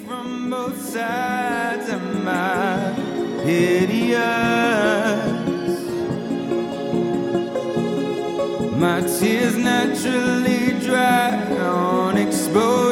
from both sides of my hideous. My tears naturally dry on exposed